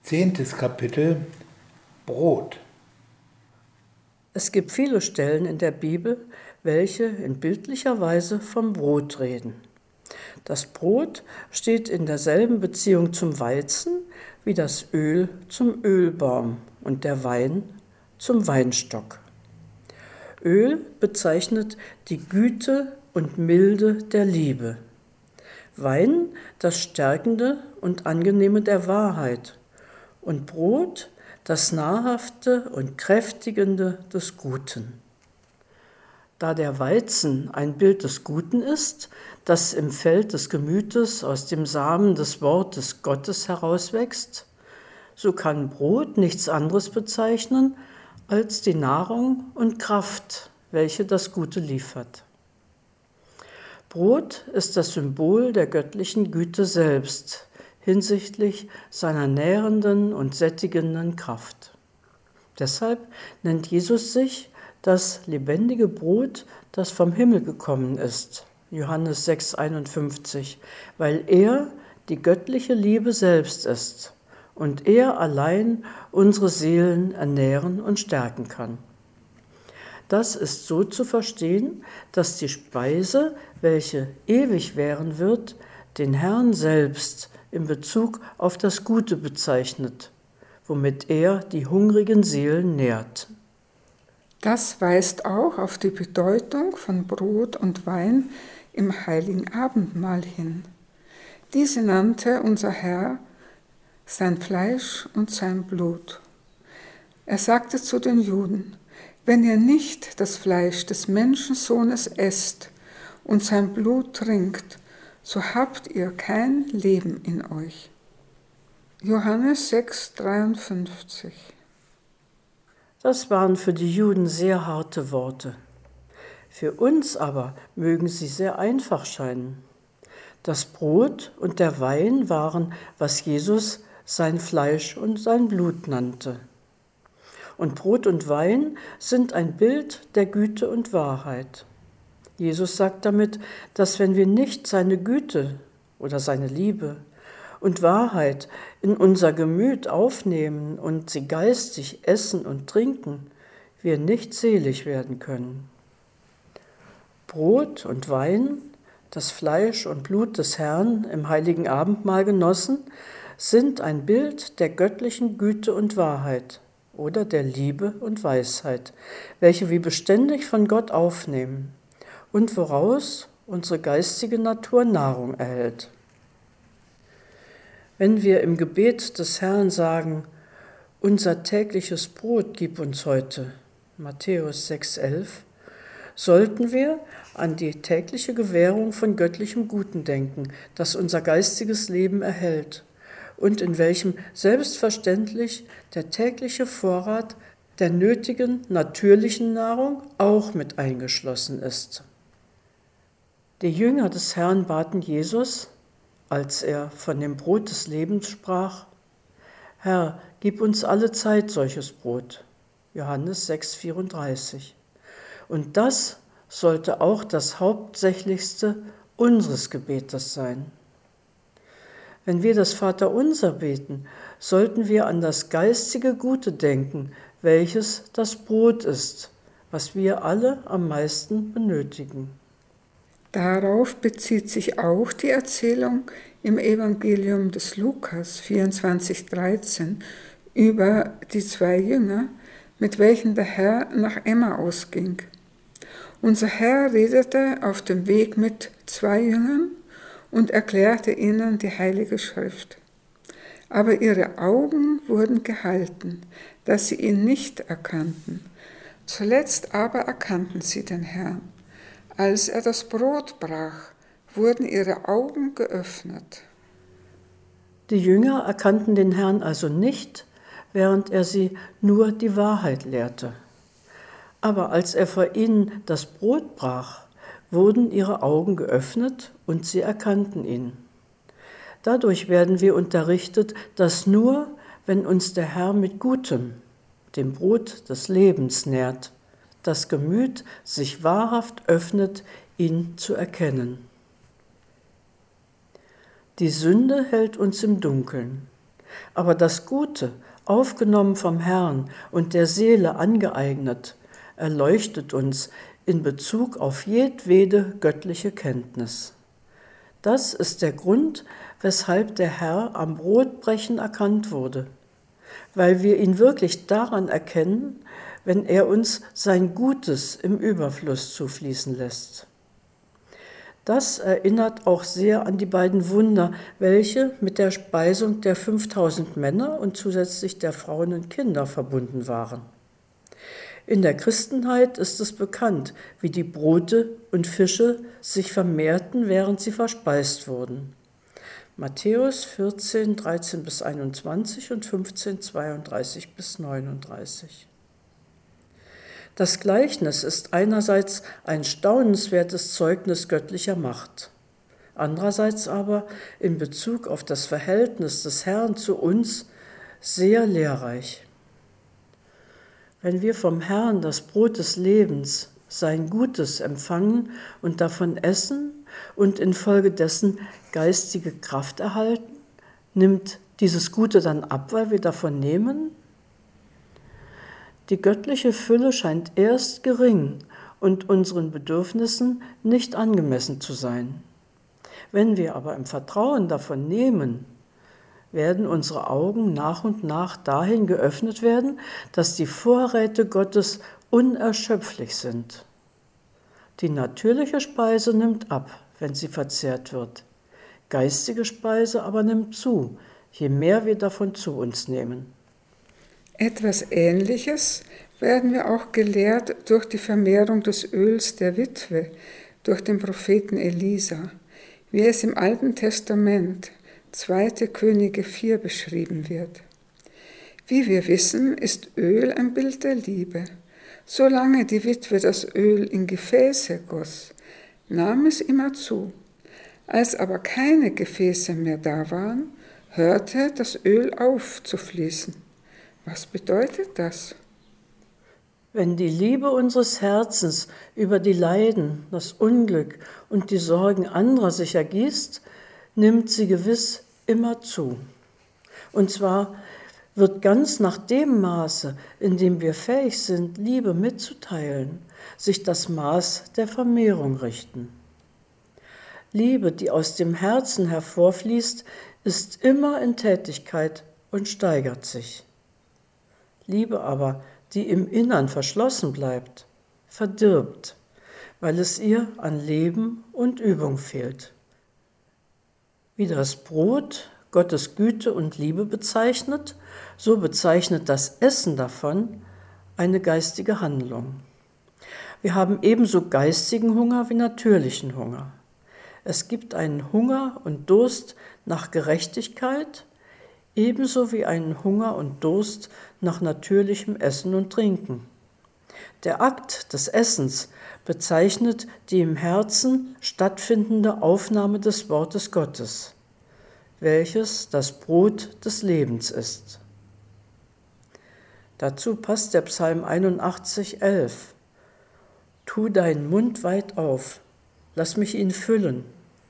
10. Kapitel Brot. Es gibt viele Stellen in der Bibel, welche in bildlicher Weise vom Brot reden. Das Brot steht in derselben Beziehung zum Weizen wie das Öl zum Ölbaum und der Wein zum Weinstock. Öl bezeichnet die Güte und Milde der Liebe. Wein das Stärkende und Angenehme der Wahrheit. Und Brot das Nahrhafte und Kräftigende des Guten. Da der Weizen ein Bild des Guten ist, das im Feld des Gemütes aus dem Samen des Wortes Gottes herauswächst, so kann Brot nichts anderes bezeichnen als die Nahrung und Kraft, welche das Gute liefert. Brot ist das Symbol der göttlichen Güte selbst, hinsichtlich seiner nährenden und sättigenden Kraft. Deshalb nennt Jesus sich das lebendige Brot, das vom Himmel gekommen ist, Johannes 6,51, weil er die göttliche Liebe selbst ist und er allein unsere Seelen ernähren und stärken kann. Das ist so zu verstehen, dass die Speise, welche ewig währen wird, den Herrn selbst in Bezug auf das Gute bezeichnet, womit er die hungrigen Seelen nährt. Das weist auch auf die Bedeutung von Brot und Wein im Heiligen Abendmahl hin. Diese nannte unser Herr sein Fleisch und sein Blut. Er sagte zu den Juden: Wenn ihr nicht das Fleisch des Menschensohnes esst und sein Blut trinkt, so habt ihr kein Leben in euch. Johannes 6,53. Das waren für die Juden sehr harte Worte. Für uns aber mögen sie sehr einfach scheinen. Das Brot und der Wein waren, was Jesus sein Fleisch und sein Blut nannte. Und Brot und Wein sind ein Bild der Güte und Wahrheit. Jesus sagt damit, dass wenn wir nicht seine Güte oder seine Liebe und Wahrheit in unser Gemüt aufnehmen und sie geistig essen und trinken, wir nicht selig werden können. Brot und Wein, das Fleisch und Blut des Herrn im heiligen Abendmahl genossen, sind ein Bild der göttlichen Güte und Wahrheit oder der Liebe und Weisheit, welche wir beständig von Gott aufnehmen und woraus unsere geistige Natur Nahrung erhält. Wenn wir im Gebet des Herrn sagen, unser tägliches Brot gib uns heute, Matthäus 6,11, sollten wir an die tägliche Gewährung von göttlichem Guten denken, das unser geistiges Leben erhält und in welchem selbstverständlich der tägliche Vorrat der nötigen natürlichen Nahrung auch mit eingeschlossen ist. Die Jünger des Herrn baten Jesus, als er von dem Brot des Lebens sprach: Herr, gib uns alle Zeit solches Brot. Johannes 6,34. Und das sollte auch das Hauptsächlichste unseres Gebetes sein. Wenn wir das Vaterunser beten, sollten wir an das geistige Gute denken, welches das Brot ist, was wir alle am meisten benötigen. Darauf bezieht sich auch die Erzählung im Evangelium des Lukas 24,13 über die 2 Jünger, mit welchen der Herr nach Emmaus ging. Unser Herr redete auf dem Weg mit 2 Jüngern und erklärte ihnen die Heilige Schrift. Aber ihre Augen wurden gehalten, dass sie ihn nicht erkannten. Zuletzt aber erkannten sie den Herrn. Als er das Brot brach, wurden ihre Augen geöffnet. Die Jünger erkannten den Herrn also nicht, während er sie nur die Wahrheit lehrte. Aber als er vor ihnen das Brot brach, wurden ihre Augen geöffnet und sie erkannten ihn. Dadurch werden wir unterrichtet, dass nur, wenn uns der Herr mit Gutem, dem Brot des Lebens, nährt, das Gemüt sich wahrhaft öffnet, ihn zu erkennen. Die Sünde hält uns im Dunkeln. Aber das Gute, aufgenommen vom Herrn und der Seele angeeignet, erleuchtet uns in Bezug auf jedwede göttliche Kenntnis. Das ist der Grund, weshalb der Herr am Brotbrechen erkannt wurde, weil wir ihn wirklich daran erkennen, wenn er uns sein Gutes im Überfluss zufließen lässt. Das erinnert auch sehr an die beiden Wunder, welche mit der Speisung der 5000 Männer und zusätzlich der Frauen und Kinder verbunden waren. In der Christenheit ist es bekannt, wie die Brote und Fische sich vermehrten, während sie verspeist wurden. Matthäus 14, 13-21 und 15, 32-39. Das Gleichnis ist einerseits ein staunenswertes Zeugnis göttlicher Macht, andererseits aber in Bezug auf das Verhältnis des Herrn zu uns sehr lehrreich. Wenn wir vom Herrn das Brot des Lebens, sein Gutes empfangen und davon essen und infolgedessen geistige Kraft erhalten, nimmt dieses Gute dann ab, weil wir davon nehmen? Die göttliche Fülle scheint erst gering und unseren Bedürfnissen nicht angemessen zu sein. Wenn wir aber im Vertrauen davon nehmen, werden unsere Augen nach und nach dahin geöffnet werden, dass die Vorräte Gottes unerschöpflich sind. Die natürliche Speise nimmt ab, wenn sie verzehrt wird. Geistige Speise aber nimmt zu, je mehr wir davon zu uns nehmen. Etwas Ähnliches werden wir auch gelehrt durch die Vermehrung des Öls der Witwe, durch den Propheten Elisa, wie es im Alten Testament 2. Könige 4 beschrieben wird. Wie wir wissen, ist Öl ein Bild der Liebe. Solange die Witwe das Öl in Gefäße goss, nahm es immer zu. Als aber keine Gefäße mehr da waren, hörte das Öl auf zu fließen. Was bedeutet das? Wenn die Liebe unseres Herzens über die Leiden, das Unglück und die Sorgen anderer sich ergießt, nimmt sie gewiss immer zu. Und zwar wird ganz nach dem Maße, in dem wir fähig sind, Liebe mitzuteilen, sich das Maß der Vermehrung richten. Liebe, die aus dem Herzen hervorfließt, ist immer in Tätigkeit und steigert sich. Liebe aber, die im Innern verschlossen bleibt, verdirbt, weil es ihr an Leben und Übung fehlt. Wie das Brot Gottes Güte und Liebe bezeichnet, so bezeichnet das Essen davon eine geistige Handlung. Wir haben ebenso geistigen Hunger wie natürlichen Hunger. Es gibt einen Hunger und Durst nach Gerechtigkeit, ebenso wie einen Hunger und Durst nach natürlichem Essen und Trinken. Der Akt des Essens bezeichnet die im Herzen stattfindende Aufnahme des Wortes Gottes, welches das Brot des Lebens ist. Dazu passt der Psalm 81,11. Tu deinen Mund weit auf, lass mich ihn füllen.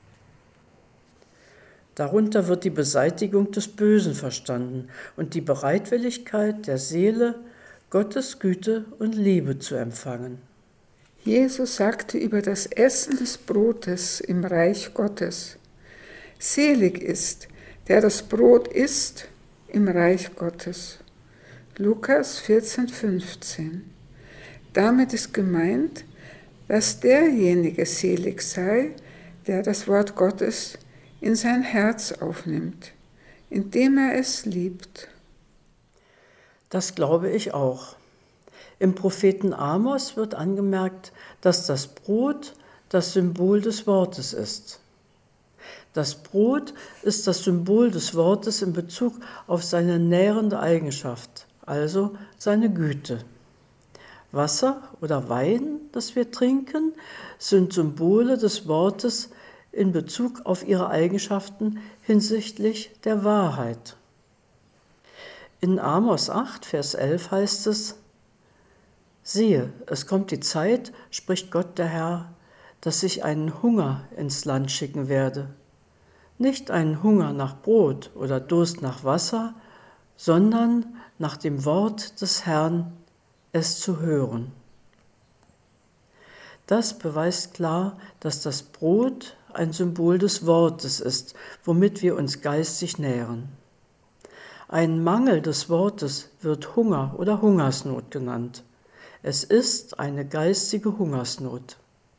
Darunter wird die Beseitigung des Bösen verstanden und die Bereitwilligkeit der Seele, Gottes Güte und Liebe zu empfangen. Jesus sagte über das Essen des Brotes im Reich Gottes: Selig ist, der das Brot isst im Reich Gottes. Lukas 14,15. Damit ist gemeint, dass derjenige selig sei, der das Wort Gottes in sein Herz aufnimmt, indem er es liebt. Das glaube ich auch. Im Propheten Amos wird angemerkt, dass das Brot das Symbol des Wortes ist. Das Brot ist das Symbol des Wortes in Bezug auf seine nährende Eigenschaft, also seine Güte. Wasser oder Wein, das wir trinken, sind Symbole des Wortes in Bezug auf ihre Eigenschaften hinsichtlich der Wahrheit. In Amos 8, Vers 11 heißt es: Siehe, es kommt die Zeit, spricht Gott der Herr, dass ich einen Hunger ins Land schicken werde, Nicht einen Hunger nach Brot oder Durst nach Wasser, sondern nach dem Wort des Herrn, es zu hören. Das beweist klar, dass das Brot ein Symbol des Wortes ist, womit wir uns geistig nähren. Ein Mangel des Wortes wird Hunger oder Hungersnot genannt. Es ist eine geistige Hungersnot.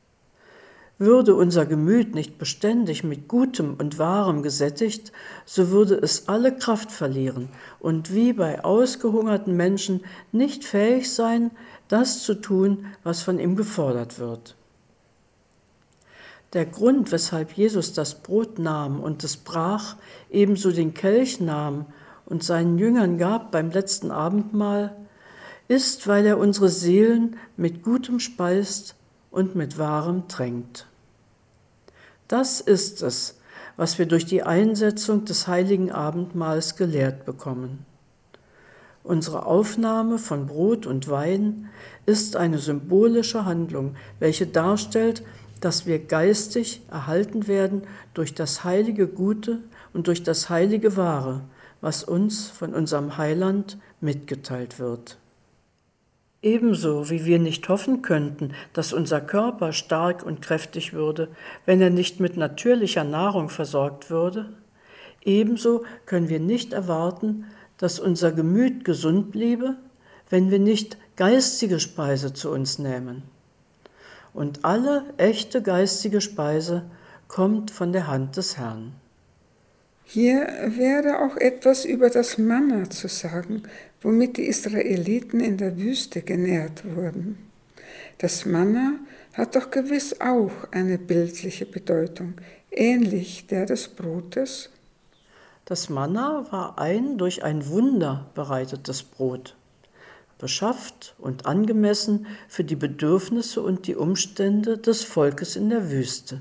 Würde unser Gemüt nicht beständig mit Gutem und Wahrem gesättigt, so würde es alle Kraft verlieren und wie bei ausgehungerten Menschen nicht fähig sein, das zu tun, was von ihm gefordert wird. Der Grund, weshalb Jesus das Brot nahm und es brach, ebenso den Kelch nahm und seinen Jüngern gab beim letzten Abendmahl, ist, weil er unsere Seelen mit Gutem speist und mit Wahrem tränkt. Das ist es, was wir durch die Einsetzung des heiligen Abendmahls gelehrt bekommen. Unsere Aufnahme von Brot und Wein ist eine symbolische Handlung, welche darstellt, dass wir geistig erhalten werden durch das heilige Gute und durch das heilige Wahre, was uns von unserem Heiland mitgeteilt wird. Ebenso wie wir nicht hoffen könnten, dass unser Körper stark und kräftig würde, wenn er nicht mit natürlicher Nahrung versorgt würde, ebenso können wir nicht erwarten, dass unser Gemüt gesund bliebe, wenn wir nicht geistige Speise zu uns nehmen. Und alle echte geistige Speise kommt von der Hand des Herrn. Hier wäre auch etwas über das Manna zu sagen, womit die Israeliten in der Wüste genährt wurden. Das Manna hat doch gewiss auch eine bildliche Bedeutung, ähnlich der des Brotes. Das Manna war ein durch ein Wunder bereitetes Brot, beschafft und angemessen für die Bedürfnisse und die Umstände des Volkes in der Wüste.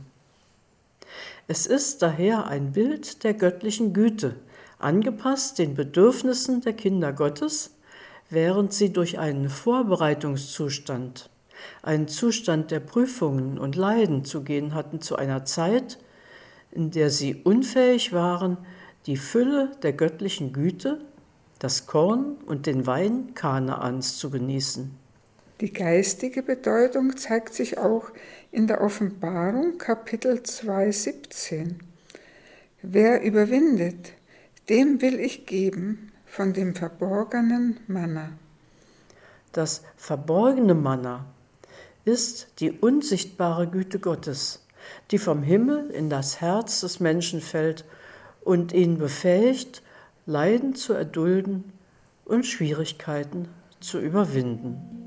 Es ist daher ein Bild der göttlichen Güte, angepasst den Bedürfnissen der Kinder Gottes, während sie durch einen Vorbereitungszustand, einen Zustand der Prüfungen und Leiden zu gehen hatten zu einer Zeit, in der sie unfähig waren, die Fülle der göttlichen Güte, das Korn und den Wein Kanaans zu genießen. Die geistige Bedeutung zeigt sich auch in der Offenbarung Kapitel 2,17. Wer überwindet, dem will ich geben von dem verborgenen Manna. Das verborgene Manna ist die unsichtbare Güte Gottes, die vom Himmel in das Herz des Menschen fällt und ihn befähigt, Leiden zu erdulden und Schwierigkeiten zu überwinden.